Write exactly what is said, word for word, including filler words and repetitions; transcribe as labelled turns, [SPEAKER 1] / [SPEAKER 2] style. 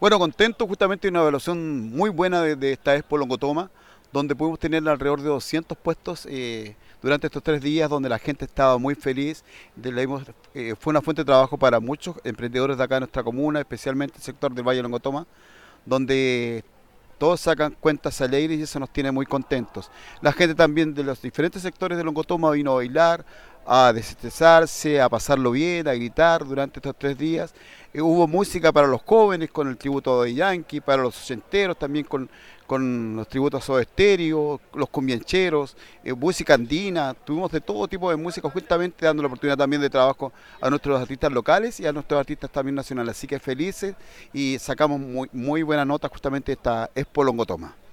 [SPEAKER 1] Bueno, contento, justamente una evaluación muy buena de, de esta Expo Longotoma, donde pudimos tener alrededor de doscientos puestos eh, durante estos tres días, donde la gente estaba muy feliz. De, la hemos- eh, fue una fuente de trabajo para muchos emprendedores de acá de nuestra comuna, especialmente el sector del Valle de Longotoma, donde todos sacan cuentas alegres y eso nos tiene muy contentos. La gente también de los diferentes sectores de Longotoma vino a bailar, a desestresarse, a pasarlo bien, a gritar durante estos tres días. Eh, hubo música para los jóvenes con el tributo de Yankee, para los ochenteros también con, con los tributos a Soda Stereo, los cumbiancheros, eh, música andina. Tuvimos de todo tipo de música, justamente dando la oportunidad también de trabajo a nuestros artistas locales y a nuestros artistas también nacionales. Así que felices y sacamos muy, muy buena nota justamente esta Expo Longotoma.